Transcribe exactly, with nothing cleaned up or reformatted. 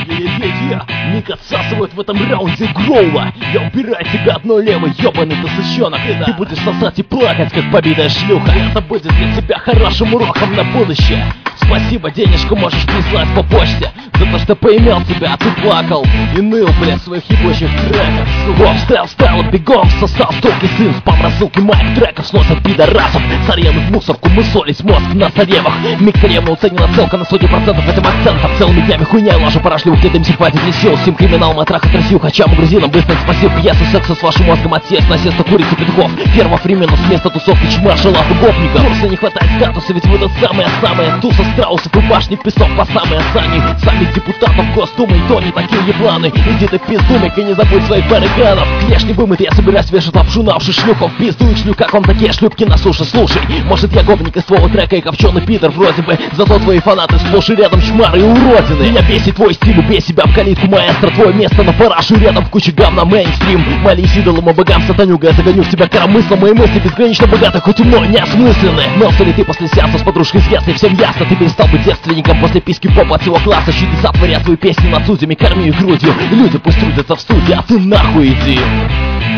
Е-е-е-е, Ник отсасывает в этом раунде Гроула. Я убираю тебя одной левой, ёбаный ты сучонок. Ты, ты будешь сосать и плакать, как побитая шлюха. Это будет для тебя хорошим уроком на будущее. Спасибо, денежку можешь прислать по почте за то, что поимел тебя, а ты плакал и ныл, блядь, в своих ебучих треках. Сука, встал, встал, бегом сосал столки сын. Спам рассылки моих треков сносят пидорасов. С арены в мусорку мусолить мозг на царевах. Миг царевна уценена целка на сотни процентов этим акцентом. Целыми днями хуйня, ложу поражливых, дымся хватит ли сил. Сим криминал, матрах от Россию, хачам и грузинам. Быстро спасибо, пьеса секса с вашим мозгом отсесть. Насеста курицы петухов, ферма фрименов вместо тусовки чма шалав и гопников. Просто не хватает статуса, ведь вы тут самые-самые. Туса страусов и башни песок по самые сани. Сами депутатов Госдумы, и то не такие ебланы. Иди ты пиздумик и не забудь своих баррикадов. Клеш не вымыт, я собираюсь вешать лапшу на уши шлюхов. Пизду и шлю, как вам такие шлюпки на суше. Слушай, может я гопник из твоего трека и копченый пидор вроде бы. Зато твои фанаты сплошь и рядом чмары и уродины. Меня бесит твой стиль, убей себя в калитку, маэстро. Твое место на парашу рядом в куче говна мейнстрим. Молись идолам и богам, сатанюга, я загоню в тебя коромыслом. Мои мысли безгранично богаты, хоть умно неосмысленны. Мелся ли ты после сеанса с подружкой с ясной? Всем ясно, ты перестал быть девственником после писки попа от всего класса. Чудеса творят твои песни над судьями, корми их грудью. Люди пусть трудятся в студии, а ты нахуй иди.